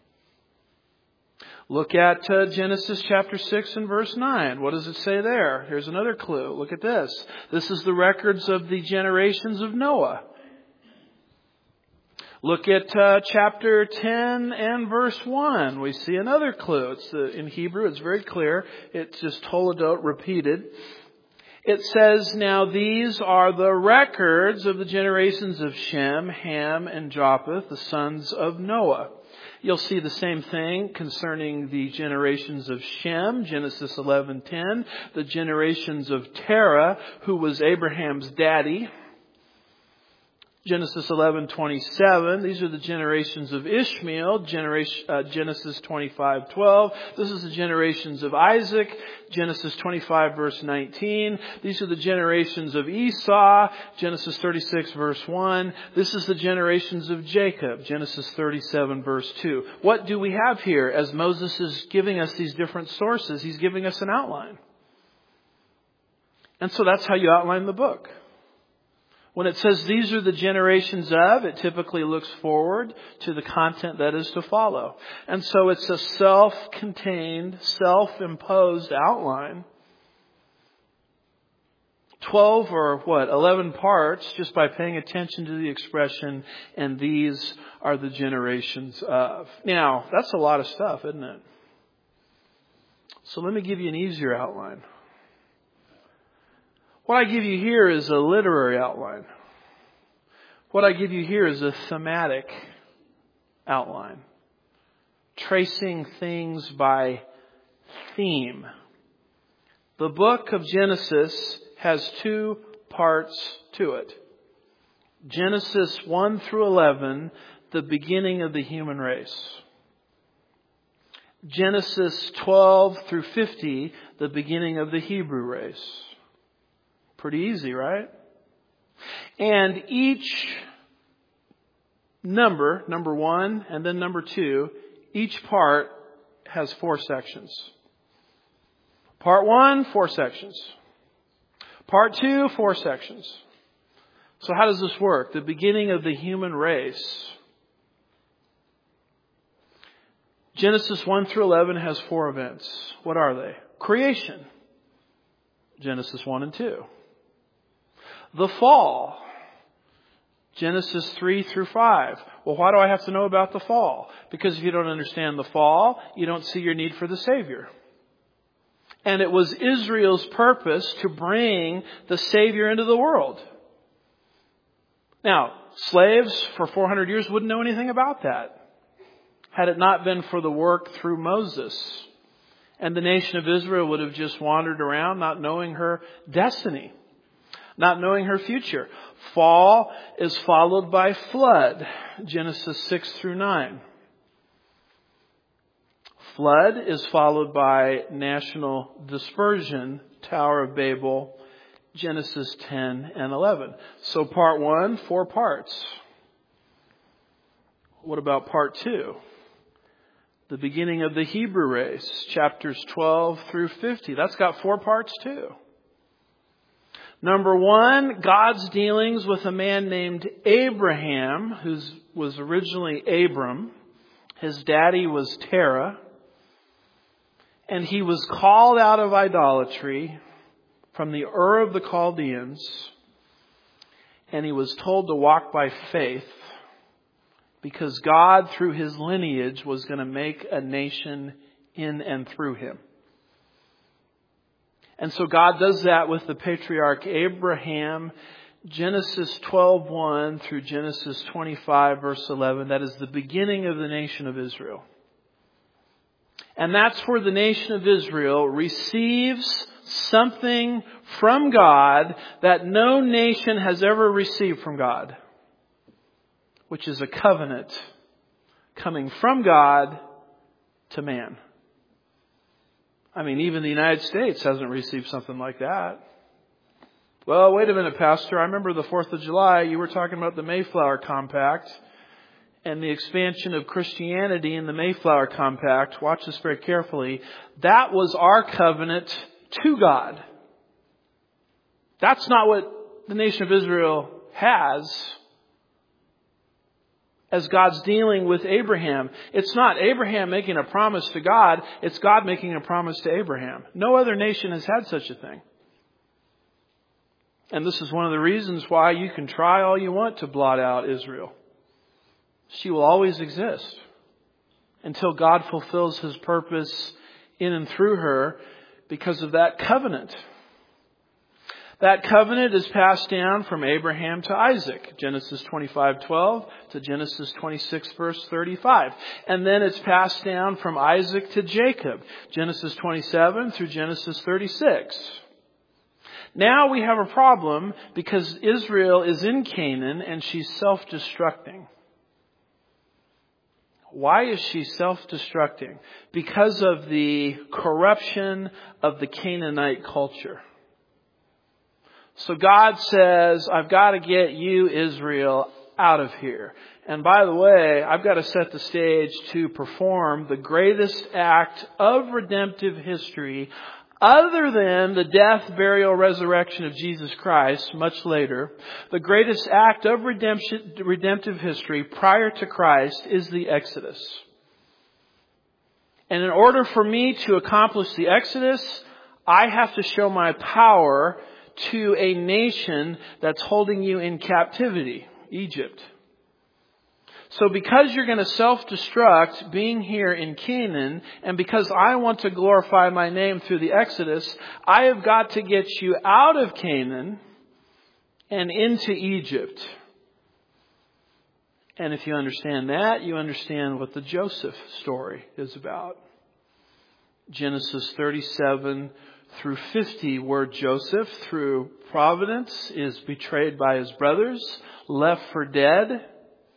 Look at uh, Genesis chapter six and verse nine. What does it say there? Here's another clue. Look at this. This is the records of the generations of Noah. Look at uh, chapter ten and verse one. We see another clue. It's the, in Hebrew, it's very clear. It's just toledot repeated. It says, now these are the records of the generations of Shem, Ham, and Japheth, the sons of Noah. You'll see the same thing concerning the generations of Shem, Genesis eleven ten, the generations of Terah, who was Abraham's daddy. Genesis eleven twenty-seven. These are the generations of Ishmael. Generation, uh, Genesis twenty-five twelve. This is the generations of Isaac. Genesis twenty-five verse nineteen. These are the generations of Esau. Genesis thirty-six verse one. This is the generations of Jacob. Genesis thirty-seven verse two. What do we have here? As Moses is giving us these different sources, he's giving us an outline. And so that's how you outline the book. When it says these are the generations of, it typically looks forward to the content that is to follow. And so it's a self-contained, self-imposed outline. Twelve or what, eleven parts just by paying attention to the expression, and these are the generations of. Now, that's a lot of stuff, isn't it? So let me give you an easier outline. What I give you here is a literary outline. What I give you here is a thematic outline. Tracing things by theme. The book of Genesis has two parts to it. Genesis one through eleven, the beginning of the human race. Genesis twelve through fifty, the beginning of the Hebrew race. Pretty easy, right? And each number, number one and then number two, each part has four sections. Part one, four sections. Part two, four sections. So how does this work? The beginning of the human race. Genesis one through eleven has four events. What are they? Creation. Genesis one and two. The fall. Genesis three through five. Well, why do I have to know about the fall? Because if you don't understand the fall, you don't see your need for the Savior. And it was Israel's purpose to bring the Savior into the world. Now, slaves for four hundred years wouldn't know anything about that, had it not been for the work through Moses. And the nation of Israel would have just wandered around not knowing her destiny, not knowing her future. Fall is followed by flood. Genesis six through nine. Flood is followed by national dispersion. Tower of Babel. Genesis ten and eleven. So part one, four parts. What about part two? The beginning of the Hebrew race. Chapters twelve through fifty. That's got four parts too. Number one, God's dealings with a man named Abraham, who was originally Abram. His daddy was Terah. And he was called out of idolatry from the Ur of the Chaldeans. And he was told to walk by faith because God, through his lineage, was going to make a nation in and through him. And so God does that with the patriarch Abraham. Genesis twelve one through Genesis twenty-five verse eleven. That is the beginning of the nation of Israel. And that's where the nation of Israel receives something from God that no nation has ever received from God, which is a covenant coming from God to man. I mean, even the United States hasn't received something like that. Well, wait a minute, Pastor. I remember the fourth of July, you were talking about the Mayflower Compact and the expansion of Christianity in the Mayflower Compact. Watch this very carefully. That was our covenant to God. That's not what the nation of Israel has as God's dealing with Abraham. It's not Abraham making a promise to God. It's God making a promise to Abraham. No other nation has had such a thing. And this is one of the reasons why you can try all you want to blot out Israel. She will always exist until God fulfills his purpose in and through her because of that covenant. That covenant is passed down from Abraham to Isaac, Genesis twenty-five twelve to Genesis twenty-six verse thirty-five. And then it's passed down from Isaac to Jacob, Genesis twenty-seven through Genesis thirty-six. Now we have a problem because Israel is in Canaan and she's self-destructing. Why is she self-destructing? Because of the corruption of the Canaanite culture. So God says, I've got to get you, Israel, out of here. And by the way, I've got to set the stage to perform the greatest act of redemptive history other than the death, burial, resurrection of Jesus Christ much later. The greatest act of redemption, redemptive history prior to Christ is the Exodus. And in order for me to accomplish the Exodus, I have to show my power to a nation that's holding you in captivity, Egypt. So because you're going to self-destruct being here in Canaan, and because I want to glorify my name through the Exodus, I have got to get you out of Canaan and into Egypt. And if you understand that, you understand what the Joseph story is about. Genesis thirty-seven through fifty, where Joseph, through providence, is betrayed by his brothers, left for dead,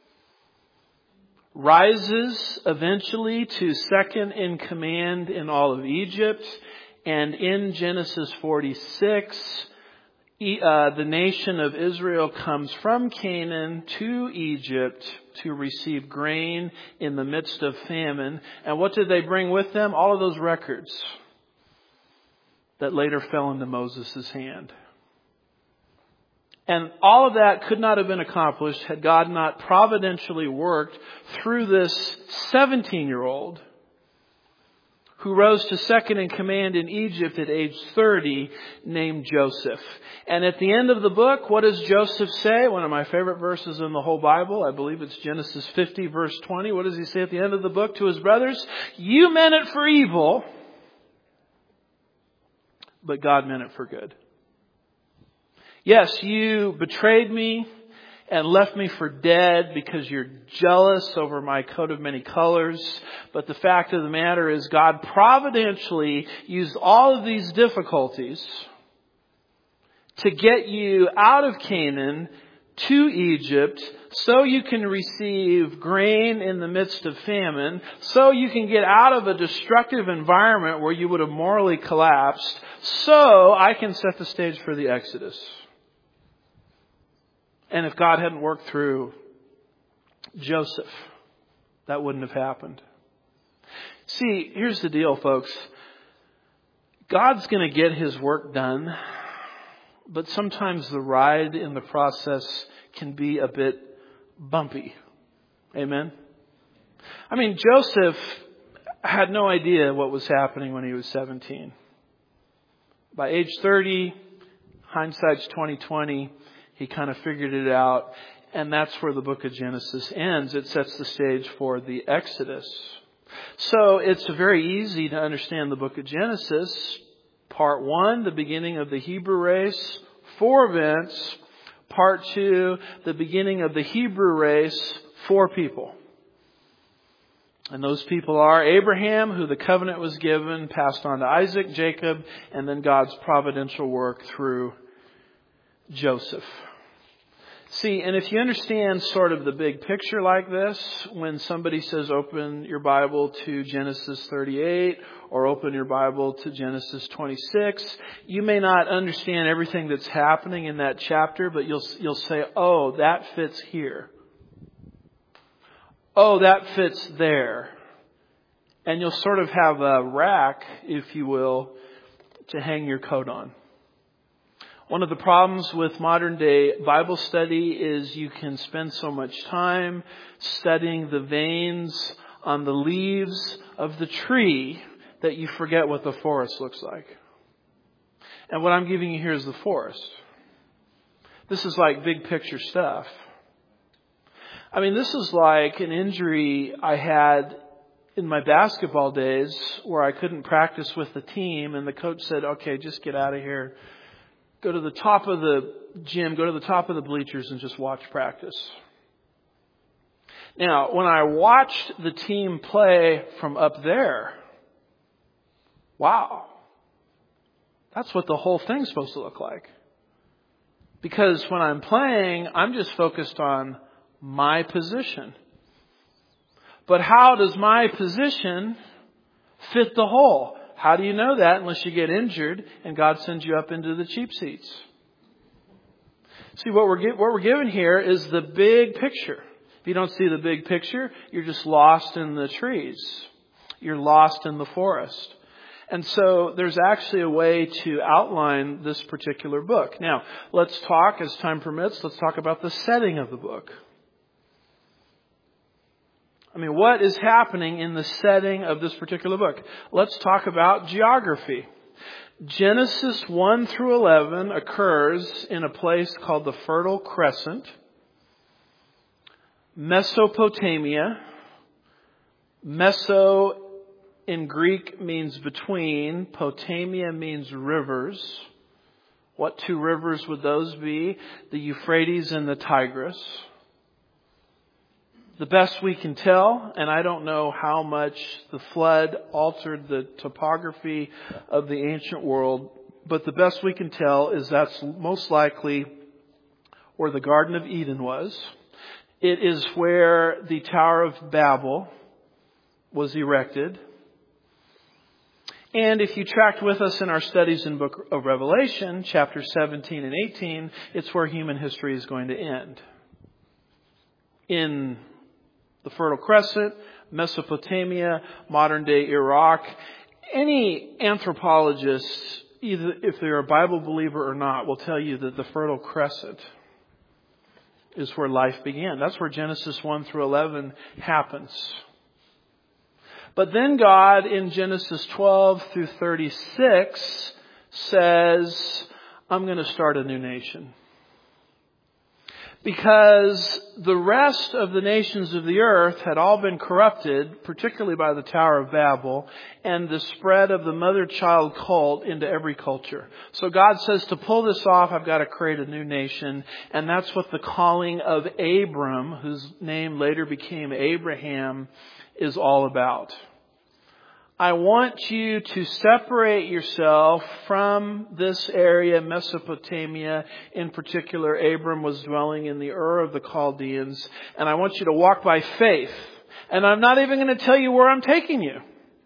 rises eventually to second in command in all of Egypt. And in Genesis forty-six, uh, the nation of Israel comes from Canaan to Egypt to receive grain in the midst of famine. And what did they bring with them? All of those records that later fell into Moses' hand. And all of that could not have been accomplished had God not providentially worked through this seventeen-year-old who rose to second in command in Egypt at age thirty, named Joseph. And at the end of the book, what does Joseph say? One of my favorite verses in the whole Bible. I believe it's Genesis fifty, verse twenty. What does he say at the end of the book to his brothers? You meant it for evil, but God meant it for good. Yes, you betrayed me and left me for dead because you're jealous over my coat of many colors. But the fact of the matter is God providentially used all of these difficulties to get you out of Canaan to Egypt so you can receive grain in the midst of famine, so you can get out of a destructive environment where you would have morally collapsed, so I can set the stage for the Exodus. And if God hadn't worked through Joseph, that wouldn't have happened. See, here's the deal, folks. God's going to get his work done, but sometimes the ride in the process can be a bit bumpy. Amen? I mean, Joseph had no idea what was happening when he was seventeen. By age thirty, hindsight's twenty twenty. He kind of figured it out. And that's where the book of Genesis ends. It sets the stage for the Exodus. So it's very easy to understand the book of Genesis. Part one, the beginning of the Hebrew race, four events. Part two, the beginning of the Hebrew race, four people. And those people are Abraham, who the covenant was given, passed on to Isaac, Jacob, and then God's providential work through Joseph. See, and if you understand sort of the big picture like this, when somebody says open your Bible to Genesis thirty-eight or open your Bible to Genesis twenty-six, you may not understand everything that's happening in that chapter, but you'll you'll say, oh, that fits here. Oh, that fits there. And you'll sort of have a rack, if you will, to hang your coat on. One of the problems with modern day Bible study is you can spend so much time studying the veins on the leaves of the tree that you forget what the forest looks like. And what I'm giving you here is the forest. This is like big picture stuff. I mean, this is like an injury I had in my basketball days where I couldn't practice with the team and the coach said, okay, just get out of here. Go to the top of the gym, go to the top of the bleachers and just watch practice. Now, when I watched the team play from up there, wow, that's what the whole thing's supposed to look like. Because when I'm playing, I'm just focused on my position. But how does my position fit the whole? How do you know that unless you get injured and God sends you up into the cheap seats? See, what we're what we're given here is the big picture. If you don't see the big picture, you're just lost in the trees. You're lost in the forest. And so there's actually a way to outline this particular book. Now, let's talk, as time permits, let's talk about the setting of the book. I mean, what is happening in the setting of this particular book? Let's talk about geography. Genesis one through eleven occurs in a place called the Fertile Crescent, Mesopotamia. Meso in Greek means between. Potamia means rivers. What two rivers would those be? The Euphrates and the Tigris. The best we can tell, and I don't know how much the flood altered the topography of the ancient world, but the best we can tell is that's most likely where the Garden of Eden was. It is where the Tower of Babel was erected. And if you tracked with us in our studies in Book of Revelation, chapters seventeen and eighteen, it's where human history is going to end. In the Fertile Crescent, Mesopotamia, modern day Iraq. Any anthropologist, either if they're a Bible believer or not, will tell you that the Fertile Crescent is where life began. That's where Genesis one through eleven happens. But then God in Genesis twelve through thirty-six says, I'm going to start a new nation. Because the rest of the nations of the earth had all been corrupted, particularly by the Tower of Babel, and the spread of the mother-child cult into every culture. So God says, to pull this off, I've got to create a new nation. And that's what the calling of Abram, whose name later became Abraham, is all about. I want you to separate yourself from this area, Mesopotamia. In particular, Abram was dwelling in the Ur of the Chaldeans. And I want you to walk by faith. And I'm not even going to tell you where I'm taking you.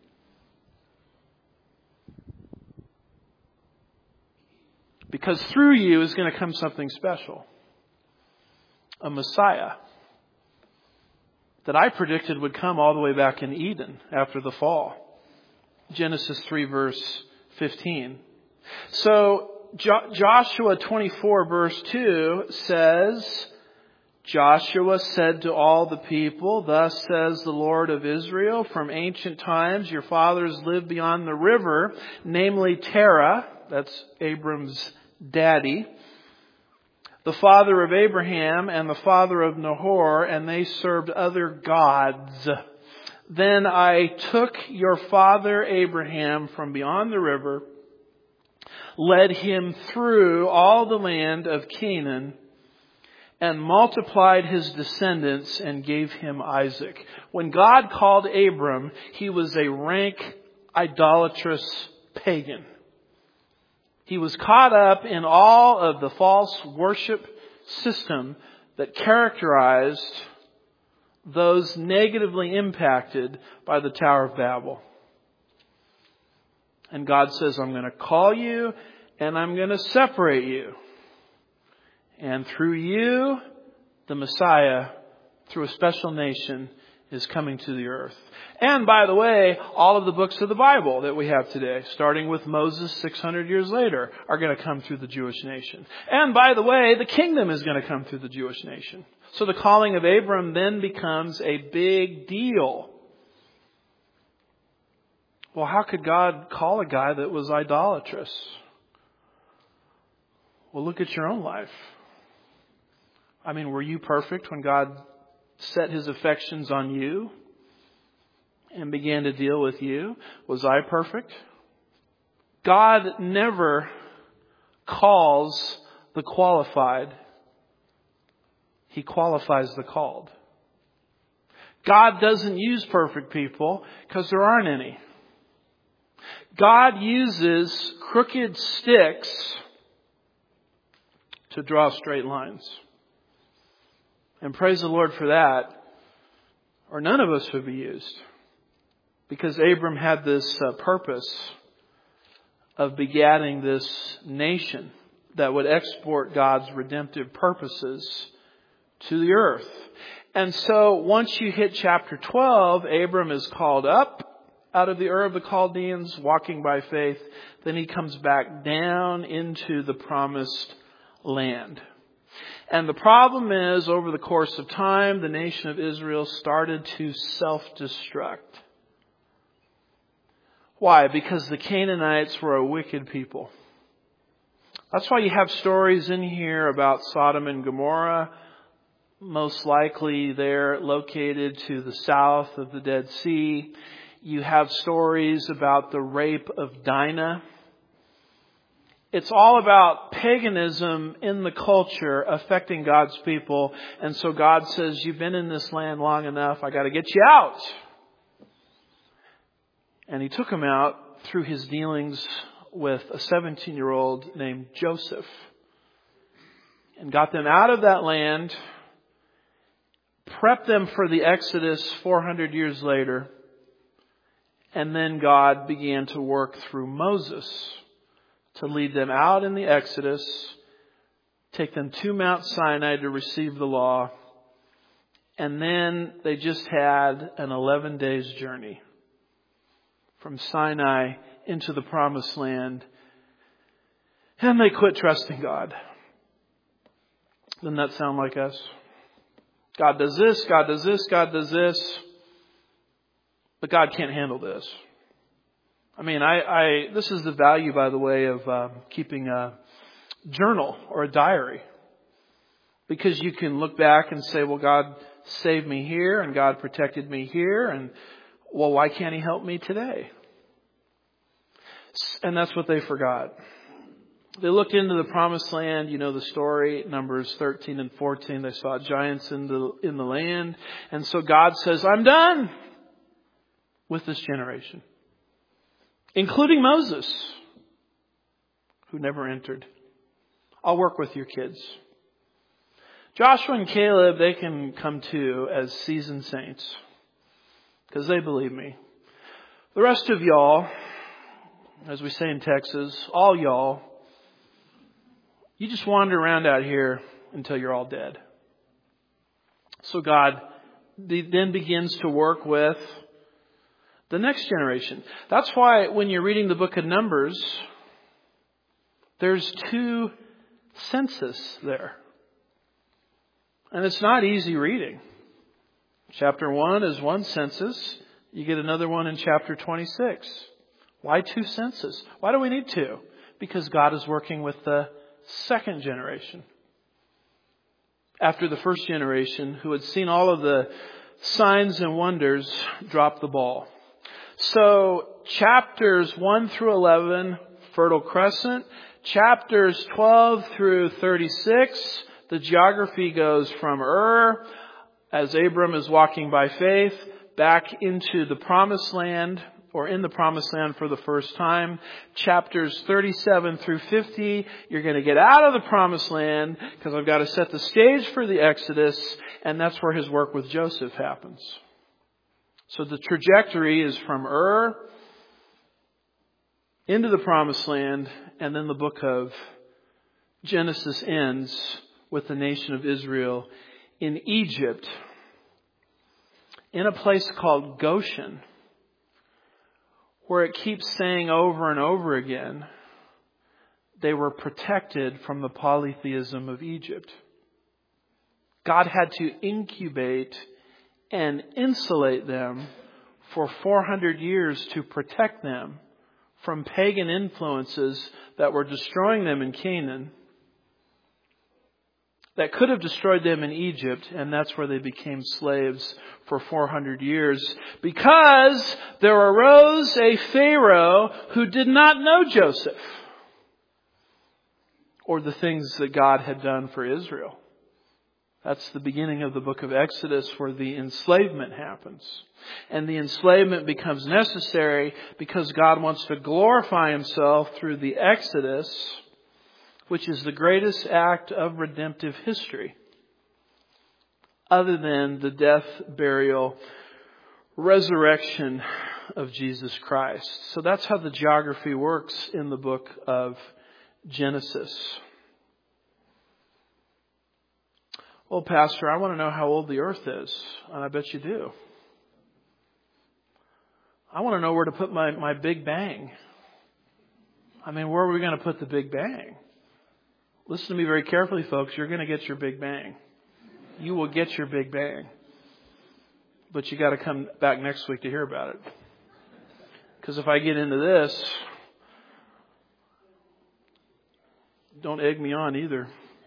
Because through you is going to come something special. A Messiah that I predicted would come all the way back in Eden after the fall. Genesis three verse fifteen. So jo- Joshua twenty-four verse two says, Joshua said to all the people, thus says the Lord of Israel, from ancient times your fathers lived beyond the river, namely Terah, that's Abram's daddy. the father of Abraham and the father of Nahor, and they served other gods. Then I took your father Abraham from beyond the river, led him through all the land of Canaan, and multiplied his descendants and gave him Isaac. When God called Abram, he was a rank idolatrous pagan. He was caught up in all of the false worship system that characterized those negatively impacted by the Tower of Babel. And God says, I'm going to call you and I'm going to separate you. And through you, the Messiah, through a special nation, is coming to the earth. And by the way, all of the books of the Bible that we have today, starting with Moses six hundred years later, are going to come through the Jewish nation. And by the way, the kingdom is going to come through the Jewish nation. So the calling of Abram then becomes a big deal. Well, how could God call a guy that was idolatrous? Well, look at your own life. I mean, were you perfect when God set his affections on you and began to deal with you? Was I perfect? God never calls the qualified. He qualifies the called. God doesn't use perfect people because there aren't any. God uses crooked sticks to draw straight lines. And praise the Lord for that, or none of us would be used. Because Abram had this uh, purpose of begatting this nation that would export God's redemptive purposes to the earth. And so once you hit chapter twelve, Abram is called up out of the Ur of the Chaldeans, walking by faith. Then he comes back down into the promised land. And the problem is, over the course of time, the nation of Israel started to self-destruct. Why? Because the Canaanites were a wicked people. That's why you have stories in here about Sodom and Gomorrah. Most likely they're located to the south of the Dead Sea. You have stories about the rape of Dinah. It's all about paganism in the culture affecting God's people. And so God says, you've been in this land long enough. I got to get you out. And he took him out through his dealings with a seventeen-year-old named Joseph. And got them out of that land. Prepped them for the Exodus four hundred years later. And then God began to work through Moses to lead them out in the Exodus, take them to Mount Sinai to receive the law, and then they just had an eleven days journey from Sinai into the promised land, and they quit trusting God. Doesn't that sound like us? God does this, God does this, God does this, but God can't handle this. I mean, I, I, this is the value, by the way, of uh, keeping a journal or a diary. Because you can look back and say, well, God saved me here and God protected me here. And, well, why can't he help me today? And that's what they forgot. They looked into the promised land. You know the story, Numbers thirteen and fourteen. They saw giants in the, in the land. And so God says, I'm done with this generation. Including Moses, who never entered. I'll work with your kids. Joshua and Caleb, they can come too as seasoned saints. Because they believe me. The rest of y'all, as we say in Texas, all y'all, you just wander around out here until you're all dead. So God then begins to work with the next generation. That's why when you're reading the book of Numbers, there's two census there. And it's not easy reading. Chapter one is one census. You get another one in chapter twenty-six. Why two census? Why do we need two? Because God is working with the second generation. after the first generation, who had seen all of the signs and wonders, dropped the ball. So chapters one through eleven, Fertile Crescent. Chapters twelve through thirty-six, the geography goes from Ur, as Abram is walking by faith, back into the Promised Land, or in the Promised Land for the first time. Chapters thirty-seven through fifty, you're going to get out of the Promised Land, because I've got to set the stage for the Exodus, and that's where his work with Joseph happens. So the trajectory is from Ur into the Promised Land, and then the book of Genesis ends with the nation of Israel in Egypt, in a place called Goshen, where it keeps saying over and over again, they were protected from the polytheism of Egypt. God had to incubate and insulate them for four hundred years to protect them from pagan influences that were destroying them in Canaan, that could have destroyed them in Egypt, and that's where they became slaves for four hundred years, because there arose a Pharaoh who did not know Joseph or the things that God had done for Israel. That's the beginning of the book of Exodus, where the enslavement happens. And the enslavement becomes necessary because God wants to glorify himself through the Exodus, which is the greatest act of redemptive history, other than the death, burial, resurrection of Jesus Christ. So that's how the geography works in the book of Genesis. Well, Pastor, I want to know how old the earth is. And I bet you do. I want to know where to put my, my Big Bang. I mean, where are we going to put the Big Bang? Listen to me very carefully, folks. You're going to get your Big Bang. You will get your Big Bang. But you got to come back next week to hear about it. Because if I get into this, don't egg me on either.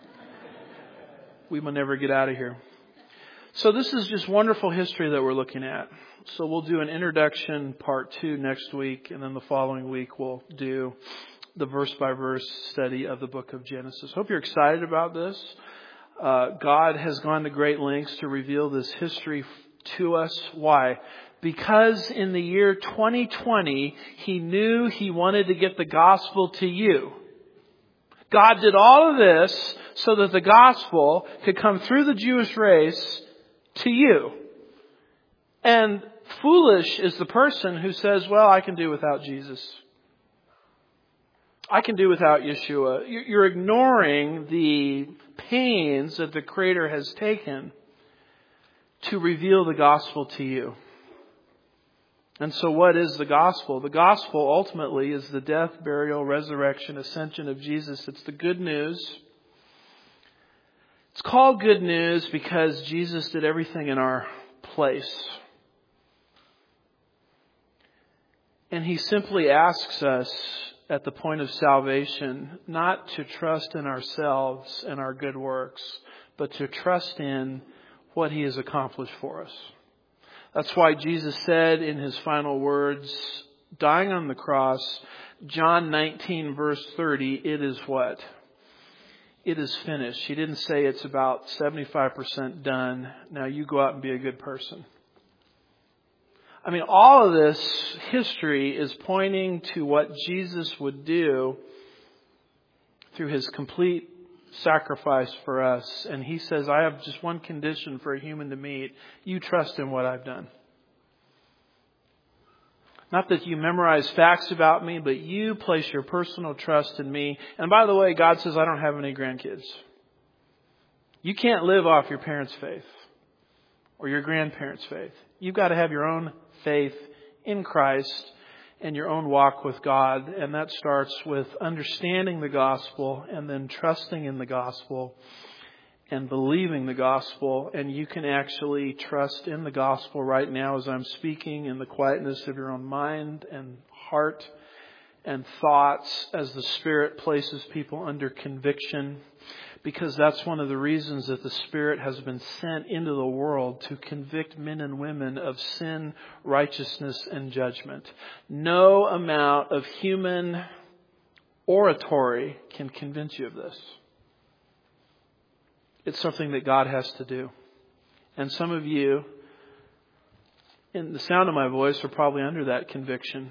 We will never get out of here. So this is just wonderful history that we're looking at. So we'll do an introduction part two next week, and then the following week we'll do the verse by verse study of the book of Genesis. Hope you're excited about this. Uh, God has gone to great lengths to reveal this history to us. Why? Because in the year twenty twenty, He knew He wanted to get the gospel to you. God did all of this so that the gospel could come through the Jewish race to you. And foolish is the person who says, well, I can do without Jesus. I can do without Yeshua. You're ignoring the pains that the Creator has taken to reveal the gospel to you. And so what is the gospel? The gospel ultimately is the death, burial, resurrection, ascension of Jesus. It's the good news. It's called good news because Jesus did everything in our place. And He simply asks us at the point of salvation not to trust in ourselves and our good works, but to trust in what He has accomplished for us. That's why Jesus said in His final words, dying on the cross, John nineteen verse thirty, it is what? It is finished. He didn't say it's about seventy-five percent done. Now you go out and be a good person. I mean, all of this history is pointing to what Jesus would do through His complete sacrifice for us. And He says, I have just one condition for a human to meet. You trust in what I've done. Not that you memorize facts about me, but you place your personal trust in me. And by the way, God says, I don't have any grandkids. You can't live off your parents' faith or your grandparents' faith. You've got to have your own faith in Christ and your own walk with God. And that starts with understanding the gospel and then trusting in the gospel and believing the gospel. And you can actually trust in the gospel right now as I'm speaking in the quietness of your own mind and heart and thoughts as the Spirit places people under conviction, because that's one of the reasons that the Spirit has been sent into the world to convict men and women of sin, righteousness, and judgment. No amount of human oratory can convince you of this. It's something that God has to do. And some of you, in the sound of my voice, are probably under that conviction.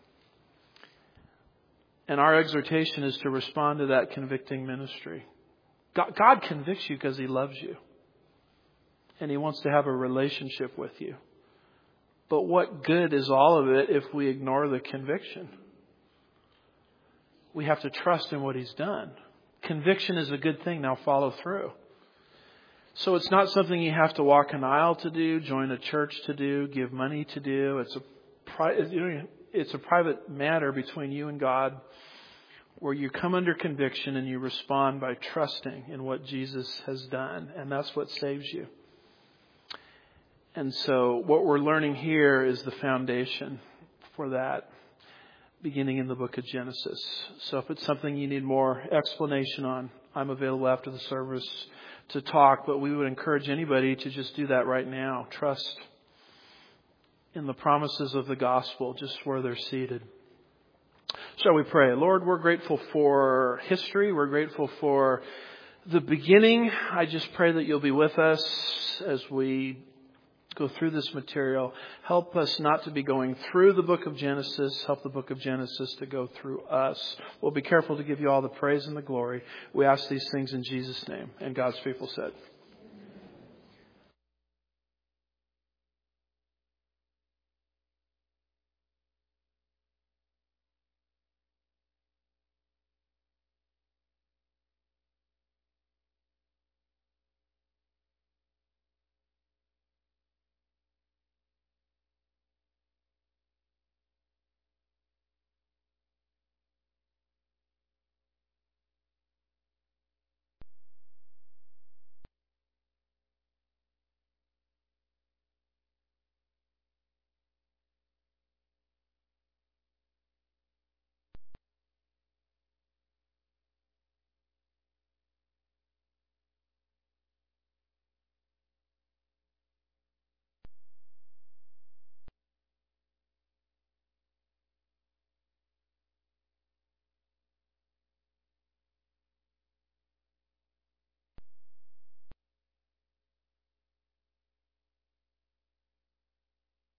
And our exhortation is to respond to that convicting ministry. God, God convicts you because He loves you. And He wants to have a relationship with you. But what good is all of it if we ignore the conviction? We have to trust in what He's done. Conviction is a good thing. Now follow through. So it's not something you have to walk an aisle to do, join a church to do, give money to do. It's a pri- it's a private matter between you and God, where you come under conviction and you respond by trusting in what Jesus has done. And that's what saves you. And so what we're learning here is the foundation for that, beginning in the book of Genesis. So if it's something you need more explanation on, I'm available after the service to talk, but we would encourage anybody to just do that right now. Trust in the promises of the gospel just where they're seated. Shall we pray? Lord, we're grateful for history. We're grateful for the beginning. I just pray that you'll be with us as we go through this material. Help us not to be going through the book of Genesis. Help the book of Genesis to go through us. We'll be careful to give you all the praise and the glory. We ask these things in Jesus' name. And God's people said.